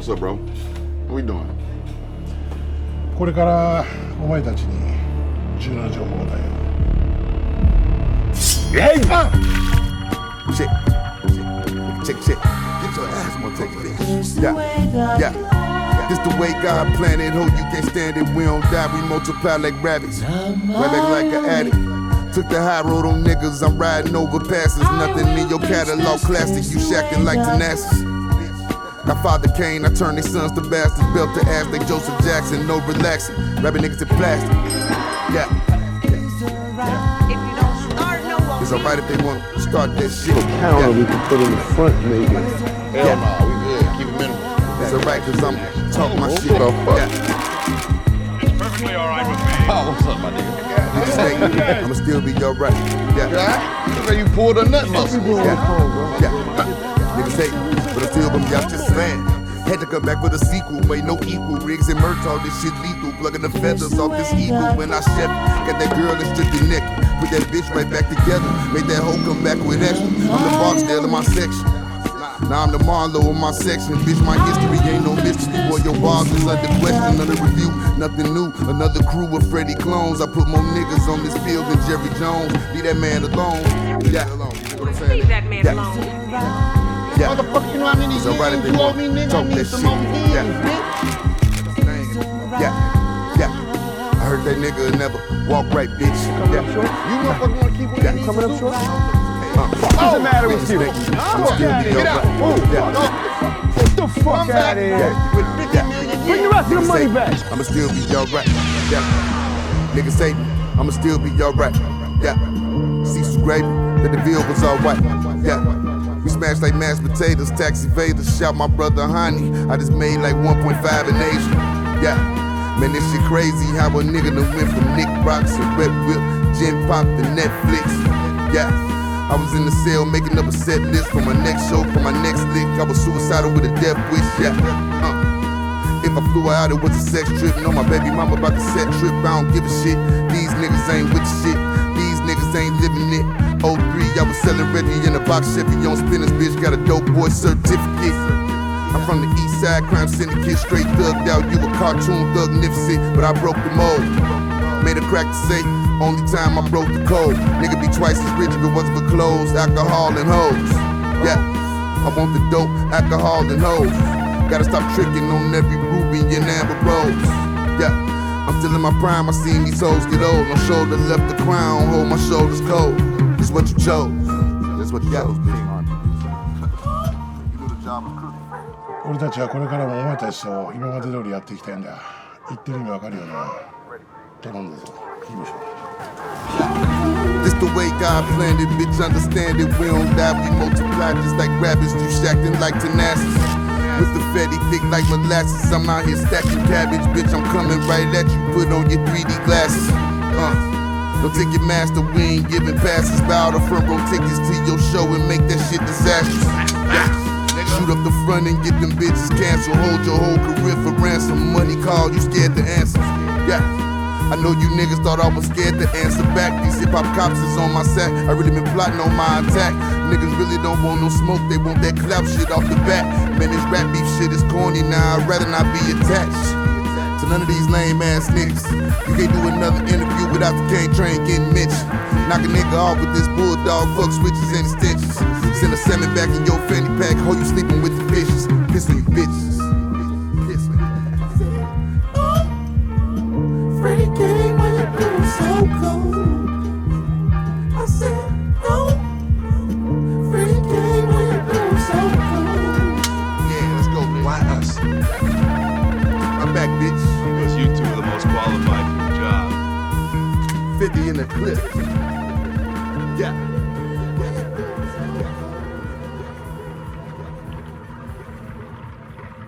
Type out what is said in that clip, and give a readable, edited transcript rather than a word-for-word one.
What's up, bro? What we doing? これからお前たちに重要な情報だよ。 Hey! Check. Get your ass on take this. Yeah. This the way God planned it. Hope you can't stand it. We don't die, we multiply like rabbits. Right back like an addict. Took the high road on niggas. I'm riding over passes. Nothing in your catalog classic. You shacking like Tenacious. My father Kane, I turned their sons to bastards. Built the ass like Joseph Jackson. No relaxing. Rapping niggas in plastic. Yeah. It's alright if they want to start that shit. Counter we can put in the front, maybe. Hell no, we good. Keep it minimal. It's alright, cause I'm talking my shit. Yeah. It's perfectly alright with me. Oh, what's up, my nigga? I'ma still be alright. Yeah. Look how you pulled a nut muscle. Yeah. Niggas hate me, but I'm still gonna be out just saying. Had to come back with a sequel, made no equal. Riggs and Murtaugh, this shit lethal. Plugging the feathers off this eagle when I chef. Got that girl that's strictly naked. Put that bitch right back together. Made that hoe come back with extra. I'm the Barksdale in my section. Now I'm the Marlowe in my section. Bitch, my history ain't no mystery. Boy, your bars is under question, under review. Nothing new, another crew of Freddie clones. I put more niggas on this field than Jerry Jones. Leave that man alone. Yeah. Leave that man alone. Yeah. Motherfucker, you know how many It's alright if years they you owe want me, to nigga? I talk need that some shit. more years, bitch. Yeah. I heard that nigga never walk right, bitch. You motherfucker wanna keep winning. Coming up short? What's the matter with you? Get out. Get the fuck out of here. Bring the rest of the money back. I'ma still be alright. Yeah. Niggas hate me. I'ma still be alright. Yeah. Cecil gravy. The DeVille was alright. Yeah. We smashed like mashed potatoes, taxi evaders. Shout my brother Honey. I just made like 1.5 in Asia. Yeah. Man, this shit crazy how a nigga done went from Nick Rocks and Red Whip, Gin Pop to Netflix. Yeah. I was in the cell making up a set list for my next show, for my next lick. I was suicidal with a death wish. Yeah. If I flew out, it was a sex trip. Know my baby mama about the set trip. I don't give a shit. These niggas ain't with the shit. These niggas ain't living it. 03, I was selling Reggie in a box Chevy on spinners, bitch. Got a dope boy certificate. I'm from the east side, crime syndicate, straight thugged out. You a cartoon thug nipsey, but I broke the mold. Made a crack to say, only time I broke the code. Nigga be twice as rich if it wasn't for clothes, alcohol and hoes. Yeah, I want the dope, alcohol and hoes. Gotta stop tricking on every ruby and amber rose. Yeah, I'm still in my prime, I seen these hoes get old. No shoulder left the crown, hold my shoulders cold. This what you chose. That's what you chose. You do the job of crook. 俺たちはこれからもお前たちと今まで通りやっていきたいんだ。言ってる意味わかるよな。頼んだぞ。行きましょう。 This the way God planned it, bitch, understand it. We don't die, we multiply just like rabbits. You shacking like Tenacious. With the fatty thick like molasses. I'm out here stacking cabbage, bitch, I'm coming right at you. Put on your 3D glasses. Don't take your master, we ain't giving passes. Buy all the front row tickets to your show and make that shit disastrous. Shoot up the front and get them bitches canceled. Hold your whole career for ransom. Money call, you scared to answer. Yeah. I know you niggas thought I was scared to answer back. These hip-hop cops is on my sack. I really been plotting on my attack. Niggas really don't want no smoke, they want that clap shit off the bat. Man, this rap beef shit is corny now, I'd rather not be attached to none of these lame ass niggas. You can't do another interview without the cane train getting mentioned. Knock a nigga off with this bulldog, fuck switches and extensions. Send a salmon back in your fanny pack, ho, you sleeping with the fishes. Piss on you bitches. Piss on you. Freddie came when you blew so cold. I said, no. Freddie came when you blew so cold. Yeah, let's go, man. Why us? I'm back, bitch. Because you two are the most qualified for the job. 50 in the clip. Yeah.